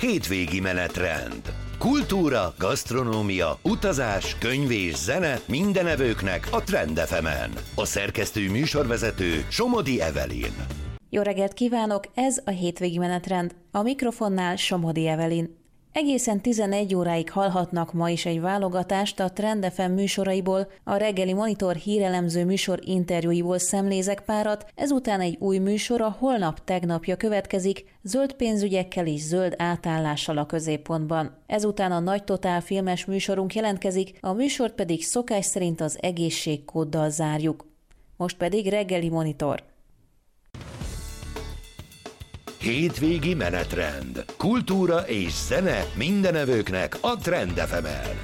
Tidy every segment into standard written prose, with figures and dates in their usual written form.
Hétvégi menetrend. Kultúra, gasztronómia, utazás, könyv és zene minden evőknek a Trend FM-en. A szerkesztő műsorvezető Somodi Evelyn. Jó reggelt kívánok, ez a Hétvégi menetrend. A mikrofonnál Somodi Evelyn. Egészen 11 óráig hallhatnak ma is egy válogatást a Trend FM műsoraiból, a reggeli Monitor hírelemző műsor interjúiból szemlézek párat, ezután egy új műsor a holnap tegnapja következik, zöld pénzügyekkel és zöld átállással a középpontban. Ezután a Nagy Totál filmes műsorunk jelentkezik, a műsort pedig szokás szerint az egészségkóddal zárjuk. Most pedig reggeli Monitor. Hétvégi menetrend. Kultúra és zene minden evőknek a Trend FM-en.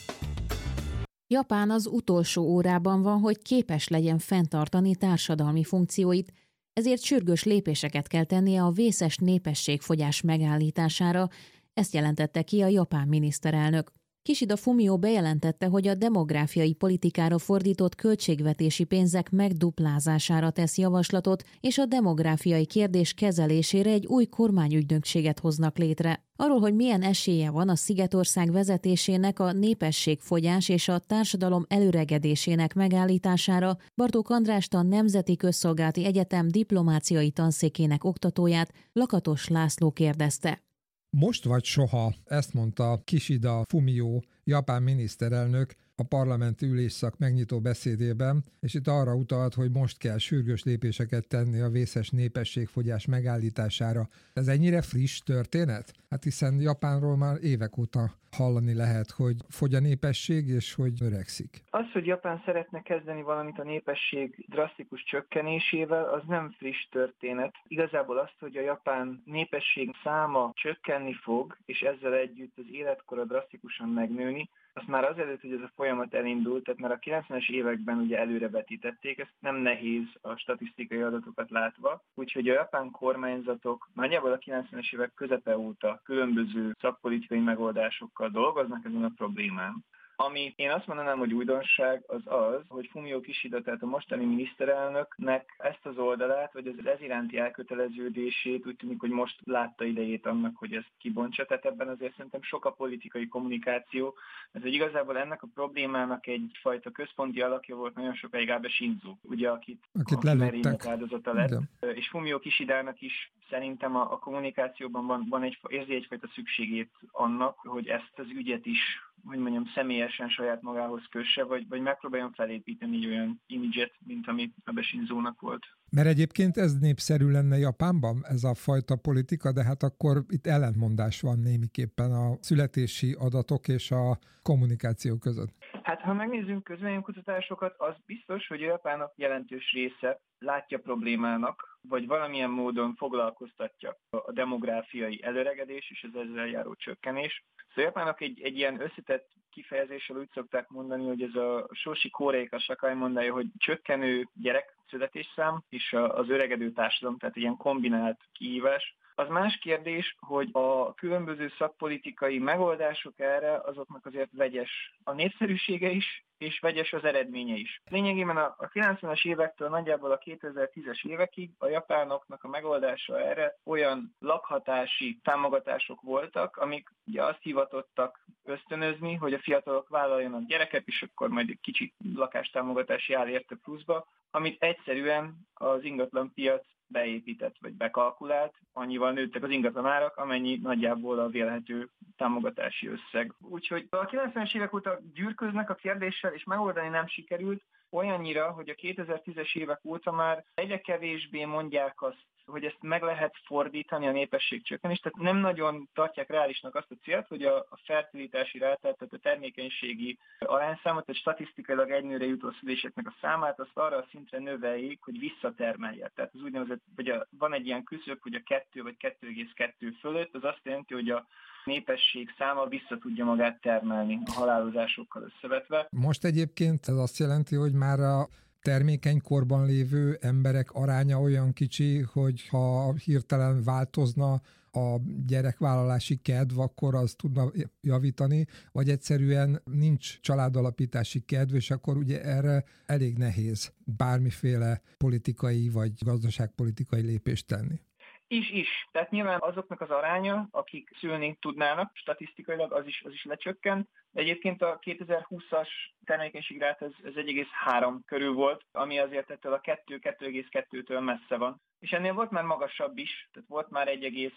Japán az utolsó órában van, hogy képes legyen fenntartani társadalmi funkcióit, ezért sürgős lépéseket kell tennie a vészes népességfogyás megállítására, ezt jelentette ki a japán miniszterelnök. Kishida Fumio bejelentette, hogy a demográfiai politikára fordított költségvetési pénzek megduplázására tesz javaslatot, és a demográfiai kérdés kezelésére egy új kormányügynökséget hoznak létre. Arról, hogy milyen esélye van a Szigetország vezetésének a népességfogyás és a társadalom előregedésének megállítására, Bartók Andrást, a Nemzeti Közszolgálati Egyetem diplomáciai tanszékének oktatóját, Lakatos László kérdezte. Most vagy soha, ezt mondta Kishida Fumio, japán miniszterelnök a parlamenti ülésszak megnyitó beszédében, és itt arra utalt, hogy most kell sürgős lépéseket tenni a vészes népességfogyás megállítására. Ez ennyire friss történet? Hát hiszen Japánról már évek óta hallani lehet, hogy fogy a népesség, és hogy öregszik. Az, hogy Japán szeretne kezdeni valamit a népesség drasztikus csökkenésével, az nem friss történet. Igazából azt, hogy a japán népesség száma csökkenni fog, és ezzel együtt az életkora drasztikusan megnőni, azt már azelőtt, hogy ez a folyamat elindult, tehát már a 90-es években ugye előrevetítették, ezt nem nehéz a statisztikai adatokat látva, úgyhogy a japán kormányzatok nagyjából a 90-es évek közepe óta különböző szakpolitikai megoldásokkal dolgoznak ezen a problémán. Ami én azt mondanám, hogy újdonság az, hogy Fumio Kishida, tehát a mostani miniszterelnöknek ezt az oldalát, vagy az ez iránti elköteleződését úgy tűnik, hogy most látta idejét annak, hogy ezt kibontsa. Tehát ebben azért szerintem sok a politikai kommunikáció. Ez, hogy igazából ennek a problémának egyfajta központi alakja volt nagyon sokáig Abe Shinzo, ugye, akit merénylet áldozata lett. Igen. És Fumio Kishidának is szerintem a kommunikációban érzi egyfajta szükségét annak, hogy ezt az ügyet is, hogy mondjam, személyesen saját magához kösse, vagy megpróbáljon felépíteni egy olyan imidzset, mint ami Abe Shinzónak volt. Mert egyébként ez népszerű lenne Japánban, ez a fajta politika, de hát akkor itt ellentmondás van némiképpen a születési adatok és a kommunikáció között. Hát ha megnézzünk közvéleménykutatásokat, az biztos, hogy a japánok jelentős része látja problémának, vagy valamilyen módon foglalkoztatja a demográfiai előregedés és az ezzel járó csökkenés. Szóval japánok egy ilyen összetett kifejezéssel úgy szokták mondani, hogy ez a Soshi Koreika Sakai mondja, hogy csökkenő gyerekszületésszám és az öregedő társadalom, tehát ilyen kombinált kihívás. Az más kérdés, hogy a különböző szakpolitikai megoldások erre, azoknak azért vegyes a népszerűsége is, és vegyes az eredménye is. Lényegében a 90-es évektől nagyjából a 2010-es évekig a japánoknak a megoldása erre olyan lakhatási támogatások voltak, amik ugye azt hivatottak ösztönözni, hogy a fiatalok vállaljanak gyereket, és akkor majd egy kicsit lakástámogatási áll érte pluszba, amit egyszerűen az ingatlanpiac beépített vagy bekalkulált, annyival nőttek az ingatlanárak, amennyi nagyjából a vélhető támogatási összeg. Úgyhogy a 90-es évek óta gyűrköznek a kérdéssel, és megoldani nem sikerült, olyannyira, hogy a 2010-es évek óta már egyre kevésbé mondják azt, hogy ezt meg lehet fordítani a népesség csökkenést, tehát nem nagyon tartják reálisnak azt a célt, hogy a fertilitási rátát, tehát a termékenységi arányszámot, tehát statisztikailag egynőre jutó szüléseknek a számát, azt arra a szintre növeljék, hogy visszatermelje. Tehát az úgynevezett, hogy van egy ilyen küszöb, hogy a 2 vagy 2,2 fölött, az azt jelenti, hogy a népesség száma vissza tudja magát termelni a halálozásokkal összevetve. Most egyébként ez azt jelenti, hogy már a termékeny korban lévő emberek aránya olyan kicsi, hogy ha hirtelen változna a gyerekvállalási kedv, akkor az tudna javítani, vagy egyszerűen nincs családalapítási kedv, és akkor ugye erre elég nehéz bármiféle politikai vagy gazdaságpolitikai lépést tenni. Is. Tehát nyilván azoknak az aránya, akik szülni tudnának, statisztikailag az is lecsökkent. De egyébként a 2020-as termelékenységráta ez 1,3 körül volt, ami azért ettől a 2,2-től messze van. És ennél volt már magasabb is, tehát volt már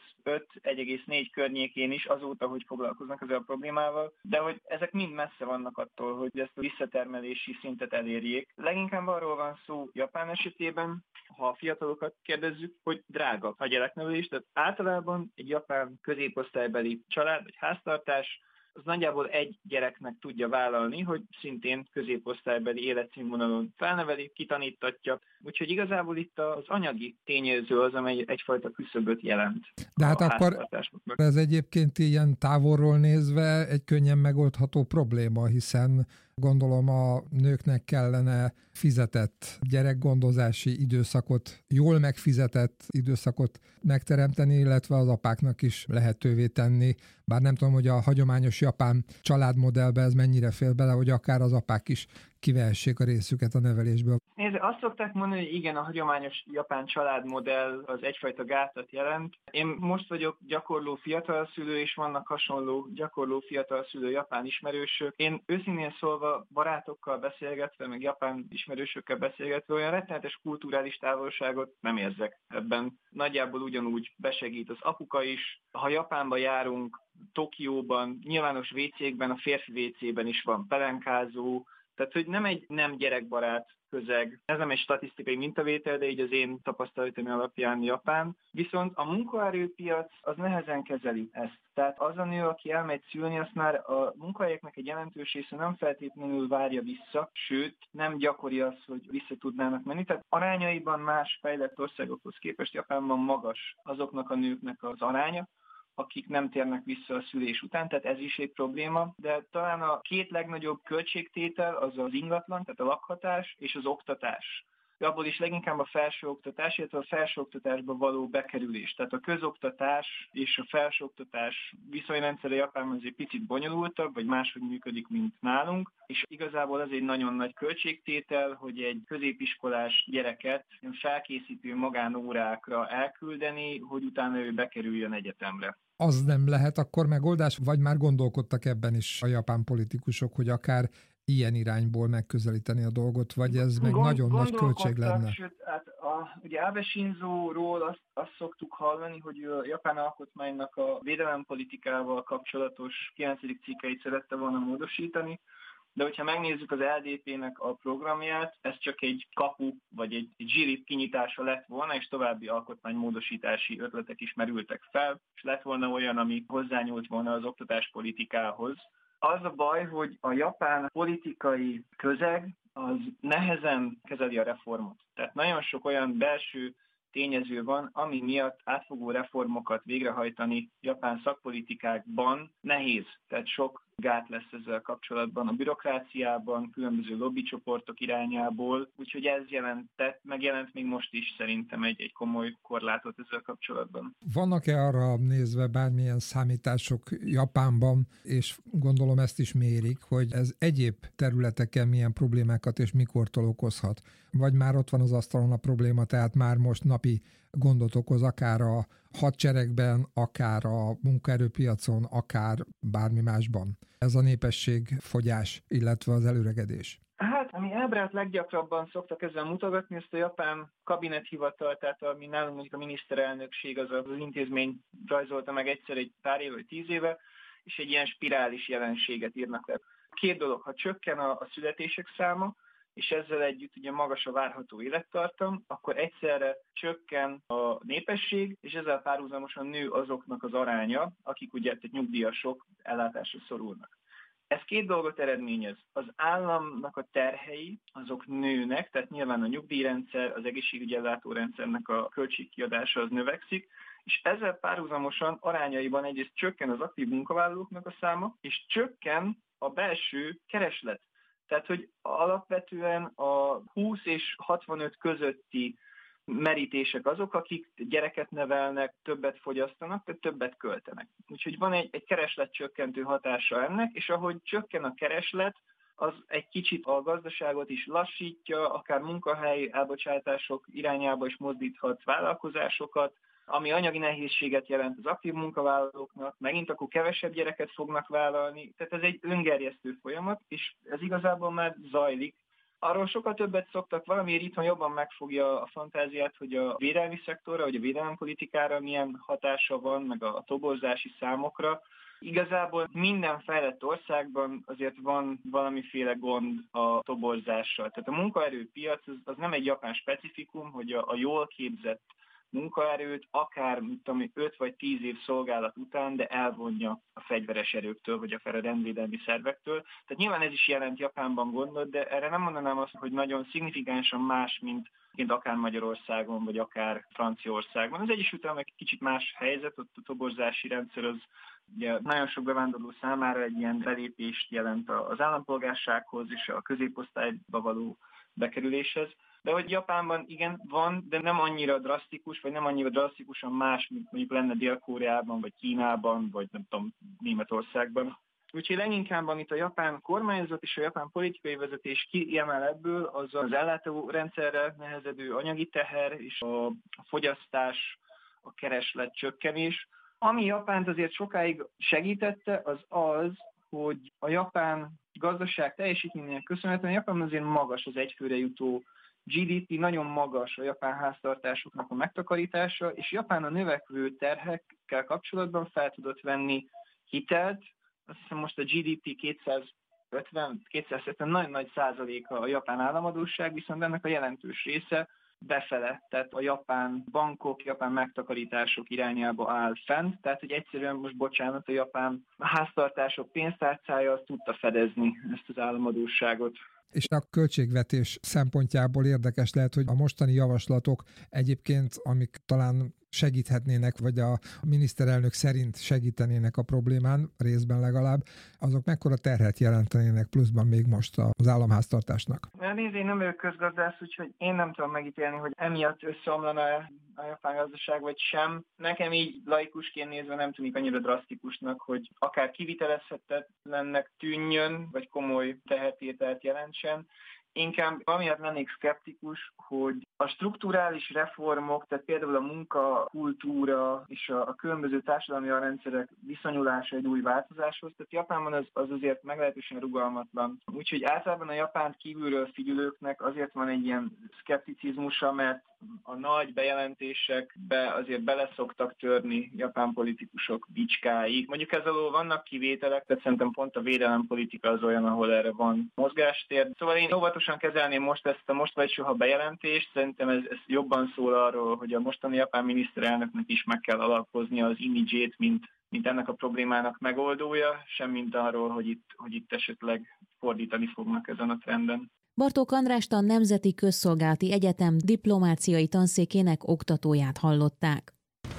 1,5-1,4 környékén is azóta, hogy foglalkoznak ezzel a problémával, de hogy ezek mind messze vannak attól, hogy ezt a visszatermelési szintet elérjék. Leginkább arról van szó Japán esetében, ha a fiatalokat kérdezzük, hogy drága a gyereknevelés, tehát általában egy japán középosztálybeli család vagy háztartás az nagyjából egy gyereknek tudja vállalni, hogy szintén középosztálybeli életszínvonalon felneveli, kitanítatja. Úgyhogy igazából itt az anyagi tényező az, amely egyfajta küszöböt jelent. De hát akkor ez egyébként ilyen távolról nézve egy könnyen megoldható probléma, hiszen gondolom a nőknek kellene fizetett gyerekgondozási időszakot, jól megfizetett időszakot megteremteni, illetve az apáknak is lehetővé tenni. Bár nem tudom, hogy a hagyományos japán családmodellbe ez mennyire fél bele, hogy akár az apák is kivehessék a részüket a nevelésből. Nézd, azt szokták mondani, hogy igen, a hagyományos japán családmodell az egyfajta gátat jelent. Én most vagyok gyakorló fiatalszülő, és vannak hasonló gyakorló fiatalszülő japán ismerősök. Én őszintén szólva barátokkal beszélgetve, meg japán ismerősökkel beszélgetve olyan rettenetes kulturális távolságot nem érzek ebben. Nagyjából ugyanúgy besegít az apuka is. Ha Japánba járunk, Tokióban, nyilvános WC-kben, a férfi WC-ben is van pelenkázó, tehát, hogy nem egy nem gyerekbarát közeg. Ez nem egy statisztikai mintavétel, de így az én tapasztalatom alapján Japán. Viszont a munkaerőpiac az nehezen kezeli ezt. Tehát az a nő, aki elmegy szülni, azt már a munkahelyeknek egy jelentős része nem feltétlenül várja vissza, sőt, nem gyakori az, hogy vissza tudnának menni. Tehát arányaiban más fejlett országokhoz képest Japánban magas azoknak a nőknek az aránya, akik nem térnek vissza a szülés után, tehát ez is egy probléma, de talán a két legnagyobb költségtétel az az ingatlan, tehát a lakhatás és az oktatás. Abból is leginkább a felsőoktatás, illetve a felsőoktatásba való bekerülés. Tehát a közoktatás és a felsőoktatás viszonyrendszere Japánban egy picit bonyolultabb, vagy máshogy működik, mint nálunk, és igazából ez egy nagyon nagy költségtétel, hogy egy középiskolás gyereket felkészítő magánórákra elküldeni, hogy utána ő bekerüljön egyetemre. Az nem lehet akkor megoldás, vagy már gondolkodtak ebben is a japán politikusok, hogy akár ilyen irányból megközelíteni a dolgot, vagy ez meg nagyon nagy költség lenne? Sőt, hát ugye Abe Shinzo-ról azt szoktuk hallani, hogy a japán alkotmánynak a védelempolitikával kapcsolatos 9. cikkeit szerette volna módosítani, de hogyha megnézzük az LDP-nek a programját, ez csak egy kapu, vagy egy zsirip kinyitása lett volna, és további alkotmánymódosítási ötletek is merültek fel, és lett volna olyan, ami hozzányúlt volna az oktatáspolitikához. Az a baj, hogy a japán politikai közeg az nehezen kezeli a reformot. Tehát nagyon sok olyan belső tényező van, ami miatt átfogó reformokat végrehajtani japán szakpolitikákban nehéz. Tehát sok gát lesz ezzel kapcsolatban a bürokráciában, különböző lobbycsoportok irányából, úgyhogy ez megjelent még most is szerintem egy komoly korlátot ezzel kapcsolatban. Vannak-e arra nézve bármilyen számítások Japánban, és gondolom ezt is mérik, hogy ez egyéb területeken milyen problémákat és mikortól okozhat? Vagy már ott van az asztalon a probléma, tehát már most napi gondot okoz, akár a hadseregben, akár a munkaerőpiacon, akár bármi másban. Ez a népességfogyás, illetve az előregedés. Hát, ami ábrát leggyakrabban szoktak ezzel mutogatni, ezt a japán kabinethivatal, tehát ami nálunk mondjuk a miniszterelnökség, az intézmény rajzolta meg egyszer egy pár éve vagy 10 éve, és egy ilyen spirális jelenséget írnak le. Két dolog, ha csökken a születések száma, és ezzel együtt ugye magas a várható élettartam, akkor egyszerre csökken a népesség, és ezzel párhuzamosan nő azoknak az aránya, akik ugye nyugdíjasok ellátásra szorulnak. Ez két dolgot eredményez. Az államnak a terhei, azok nőnek, tehát nyilván a nyugdíjrendszer, az egészségügyi ellátórendszernek a költségkiadása az növekszik, és ezzel párhuzamosan arányaiban egyrészt csökken az aktív munkavállalóknak a száma, és csökken a belső kereslet. Tehát, hogy alapvetően a 20 és 65 közötti merítések azok, akik gyereket nevelnek, többet fogyasztanak, tehát többet költenek. Úgyhogy van egy keresletcsökkentő hatása ennek, és ahogy csökken a kereslet, az egy kicsit a gazdaságot is lassítja, akár munkahely elbocsátások irányába is mozdíthat vállalkozásokat, ami anyagi nehézséget jelent az aktív munkavállalóknak, megint akkor kevesebb gyereket fognak vállalni. Tehát ez egy öngerjesztő folyamat, és ez igazából már zajlik. Arról sokkal többet szoktak, valamiért itthon jobban megfogja a fantáziát, hogy a védelmi szektorra, vagy a védelempolitikára milyen hatása van, meg a toborzási számokra. Igazából minden fejlett országban azért van valamiféle gond a toborzással. Tehát a munkaerőpiac az nem egy japán specifikum, hogy a jól képzett munkaerőt akár 5 vagy 10 év szolgálat után, de elvonja a fegyveres erőktől, vagy akár a rendvédelmi szervektől. Tehát nyilván ez is jelent Japánban gondot, de erre nem mondanám azt, hogy nagyon szignifikánsan más, mint akár Magyarországon, vagy akár Franciaországban. Az Egyesült Államok egy kicsit más helyzet, ott a toborzási rendszer az ugye nagyon sok bevándorló számára egy ilyen belépést jelent az állampolgársághoz és a középosztályba való bekerüléshez. De hogy Japánban igen van, de nem annyira drasztikus, vagy nem annyira drasztikusan más, mint mondjuk lenne Dél-Koreában, vagy Kínában, vagy nem tudom, Németországban. Úgyhogy leginkább, amit a japán kormányzat és a japán politikai vezetés kiemel ebből, az ellátórendszerre nehezedő anyagi teher és a fogyasztás, a kereslet csökkenés. Ami Japánt azért sokáig segítette, az, hogy a japán gazdaság teljesítményének köszönhetően Japánban azért magas az egyfőre jutó GDP, nagyon magas a japán háztartásoknak a megtakarítása, és Japán a növekvő terhekkel kapcsolatban fel tudott venni hitelt. Azt hiszem most a GDP 270 nagyon nagy százaléka a japán államadósság, viszont ennek a jelentős része befele, tehát a japán bankok, japán megtakarítások irányába áll fent, tehát hogy egyszerűen most bocsánat, a japán háztartások pénztárcája azt tudta fedezni ezt az államadósságot. És a költségvetés szempontjából érdekes lehet, hogy a mostani javaslatok egyébként, amik talán segíthetnének, vagy a miniszterelnök szerint segítenének a problémán, részben legalább, azok mekkora terhet jelentenének pluszban még most az államháztartásnak? Nézd, én nem vagyok közgazdász, úgyhogy én nem tudom megítélni, hogy emiatt összeomlana a japán gazdaság, vagy sem. Nekem így laikusként nézve nem tűnik annyira drasztikusnak, hogy akár kivitelezhetetlennek tűnjön, vagy komoly tehertételt jelentsen. Inkább amiatt lennék szkeptikus, hogy a strukturális reformok, tehát például a munkakultúra és a különböző társadalmi rendszerek viszonyulása egy új változáshoz, tehát Japánban az azért meglehetősen rugalmatlan. Úgyhogy általában a Japánt kívülről figyelőknek azért van egy ilyen szkepticizmusa, mert a nagy bejelentésekbe azért beleszoktak törni japán politikusok bicskáig. Mondjuk ez alól vannak kivételek, tehát szerintem pont a védelempolitika az olyan, ahol erre van mozgástér. Szóval én óvatosan kezelném most ezt a most vagy soha bejelentést. Szerintem ez jobban szól arról, hogy a mostani japán miniszterelnöknek is meg kell alapoznia az imidzsét, mint ennek a problémának megoldója, sem mint arról, hogy itt esetleg fordítani fognak ezen a trenden. Bartók Andrást, a Nemzeti Közszolgálati Egyetem diplomáciai tanszékének oktatóját hallották.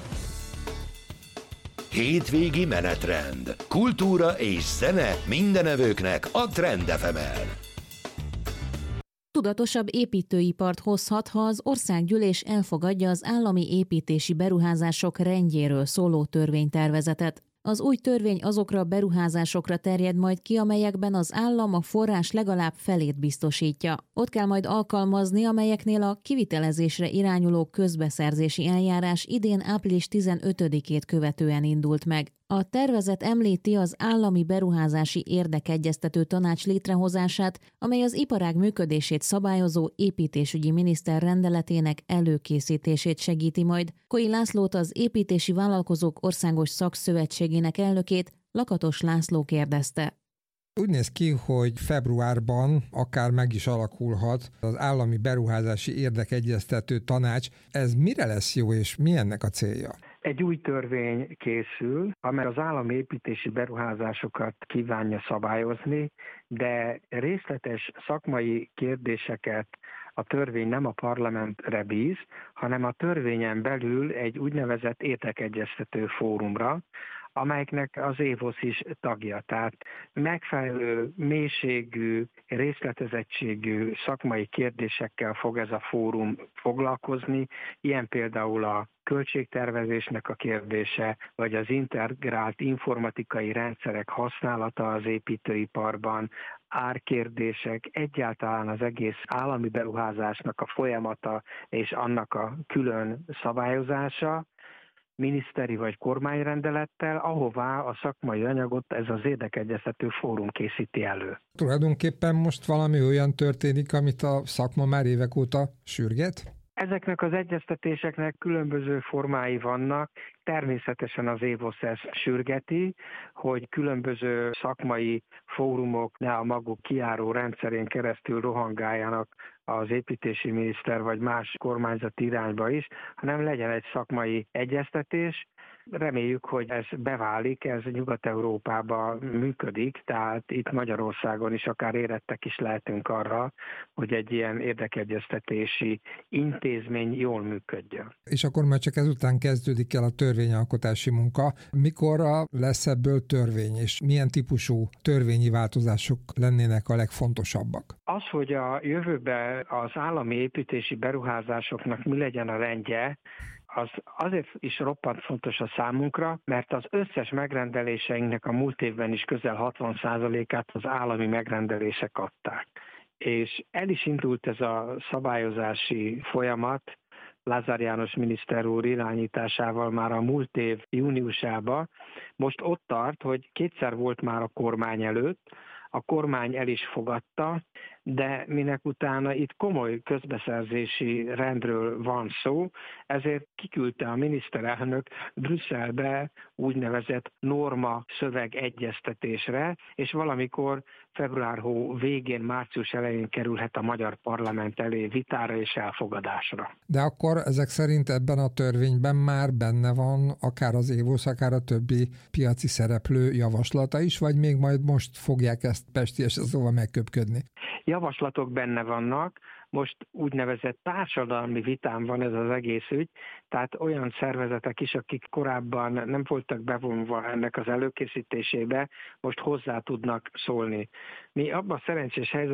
Hétvégi menetrend. Kultúra és zene mindenevőknek a Trend FM-en. Tudatosabb építőipart hozhat, ha az országgyűlés elfogadja az állami építési beruházások rendjéről szóló törvénytervezetet. Az új törvény azokra a beruházásokra terjed majd ki, amelyekben az állam a forrás legalább felét biztosítja. Ott kell majd alkalmazni, amelyeknél a kivitelezésre irányuló közbeszerzési eljárás idén április 15-ét követően indult meg. A tervezet említi az állami beruházási érdekegyeztető tanács létrehozását, amely az iparág működését szabályozó építésügyi miniszter rendeletének előkészítését segíti majd. Koi Lászlót, az Építési Vállalkozók Országos Szakszövetségének elnökét, Lakatos László kérdezte. Úgy néz ki, hogy februárban akár meg is alakulhat az állami beruházási érdekegyeztető tanács. Ez mire lesz jó, és mi ennek a célja? Egy új törvény készül, amely az állami építési beruházásokat kívánja szabályozni, de részletes szakmai kérdéseket a törvény nem a parlamentre bíz, hanem a törvényen belül egy úgynevezett érdekegyeztető fórumra, amelyeknek az ÉVOSZ is tagja. Tehát megfelelő mélységű, részletezettségű szakmai kérdésekkel fog ez a fórum foglalkozni, ilyen például a költségtervezésnek a kérdése, vagy az integrált informatikai rendszerek használata az építőiparban, árkérdések, egyáltalán az egész állami beruházásnak a folyamata és annak a külön szabályozása, miniszteri vagy kormányrendelettel, ahová a szakmai anyagot ez az érdekegyeztető fórum készíti elő. Tulajdonképpen most valami olyan történik, amit a szakma már évek óta sürget? Ezeknek az egyeztetéseknek különböző formái vannak. Természetesen az EVOSZ ezt sürgeti, hogy különböző szakmai fórumok ne a maguk kijáró rendszerén keresztül rohangáljanak az építési miniszter vagy más kormányzati irányba is, hanem legyen egy szakmai egyeztetés. Reméljük, hogy ez beválik, ez Nyugat-Európában működik, tehát itt Magyarországon is akár érettek is lehetünk arra, hogy egy ilyen érdekegyeztetési intézmény jól működjön. És akkor már csak ezután kezdődik el a törvényalkotási munka. Mikorra lesz ebből törvény, és milyen típusú törvényi változások lennének a legfontosabbak? Az, hogy a jövőben az állami építési beruházásoknak mi legyen a rendje, az azért is roppant fontos a számunkra, mert az összes megrendeléseinknek a múlt évben is közel 60%-át az állami megrendelések adták. És el is indult ez a szabályozási folyamat, Lázár János miniszter úr irányításával már a múlt év júniusában. Most ott tart, hogy kétszer volt már a kormány előtt, a kormány el is fogadta, de minek utána itt komoly közbeszerzési rendről van szó, ezért kiküldte a miniszterelnök Brüsszelbe úgynevezett norma szöveg egyeztetésre, és valamikor február hó végén, március elején kerülhet a magyar parlament elé vitára és elfogadásra. De akkor ezek szerint ebben a törvényben már benne van akár az EVOSZ, akár a többi piaci szereplő javaslata is, vagy még majd most fogják ezt pestélyesen szóval megköpködni? Javaslatok benne vannak, most úgynevezett társadalmi vitán van ez az egész ügy, tehát olyan szervezetek is, akik korábban nem voltak bevonva ennek az előkészítésébe, most hozzá tudnak szólni. Mi abban a szerencsés helyzetben